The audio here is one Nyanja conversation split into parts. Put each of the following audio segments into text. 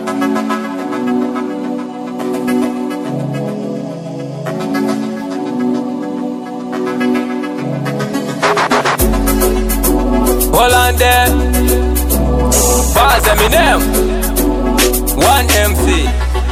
Hold on there. Pass Eminem. One MC.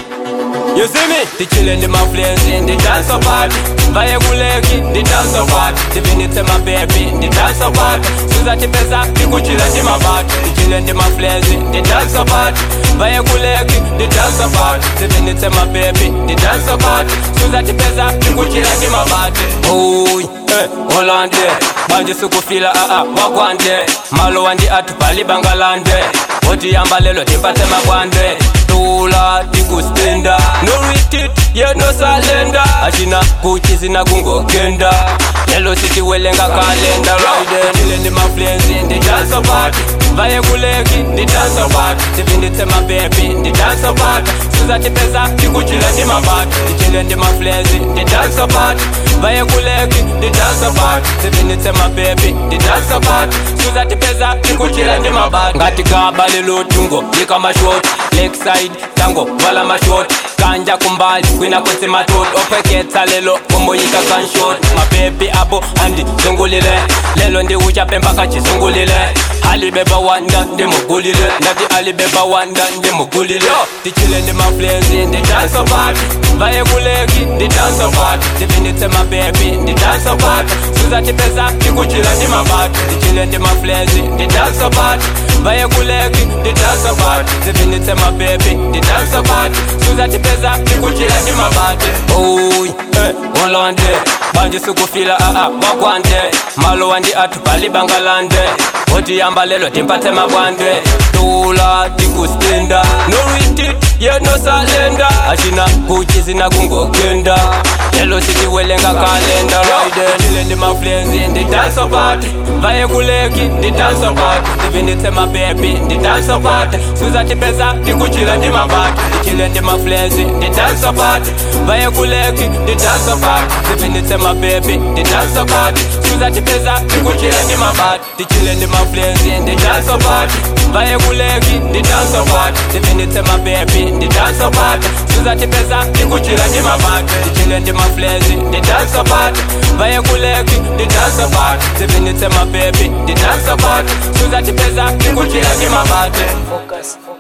You see me? The chillin' in my flames in the dance of party. Vaya kuleki, the dance of party. The minute my baby, the dance of party. Suzati pesa, the kuchila in my body. The chillin' in my flames in the dance of party. Vaya kuleki, the dance of party. The minute my baby, the dance of party. Suzati pesa, the kuchila in my body. Oh, hold on there. Banji sukufila wakwande. Malo wandi atupali bangalande. Oti yamba lelo tipate magwande. Tula tikuspenda. No retreat, yet no surrender. Ashina kuchi zina kungo kenda. Yellow city welenga kalenda. Ride chillin' in my flames in the dance of party. Vaya kuleki, the dance of party. Divinity my baby, the dance of party. Suzati pesa, tikuchila in my body. Chillin' in my flames in the dance of party. Vaya kuleki, the dance of party. Divinity my baby, the dance of party. Suzati pesa, tikuchila in my body. Ngati kabali lutungo, yika mashot. Lakeside, tango, wala mashot. Kanja kumbali, kwina kwensi matot. Opeketa lelo, kombo yika kanshot. My baby abo, andi, zungulile. Lelo ndi ucha pembaka chizungulile. Alibeba wanda, ndi mugulile. Nati alibeba wanda, ndi mugulile. The chillin' in my flames in the dance of party. Vaya kuleki, the dance of party. Divinity my baby, the dance of party. Suzati pesa, tikuchila in my body. The chillin' in my flames in the dance of party. Vaya kuleki, the dance of party. Divinity my baby, the dance of party. Suzati pesa, tikuchila in my body. Oh, hold on there. Banji sukufila wakwande. Malo wandi atupali bangalande. Oti yamba lelo timpate magwande. Tula tikuspenda. No retreat, yet no surrender. Ashina kuchi zina kungo kenda. Yellow city welenga kalenda. Ride chillin' in my flames in the dance of party. Vaya kuleki, the dance of party. Divinity my baby, the dance of party. Suzati pesa, tikuchila in my body. Chillin' in my flames in the dance of party. Vaya kuleki, the dance of party. Divinity my baby, the dance of party. Suzati pesa, tikuchila in my body. The chillin' in my flames in the dance of party. Vaya kuleki, the dance of party. Divinity my baby, the dance of party. Suzati pesa, tikuchila in my body. The chillin' in my flames in the dance of party. Vaya kuleki, the dance of party. Divinity my baby, the dance of party. Suzati pesa, tikuchila in my body. Focus.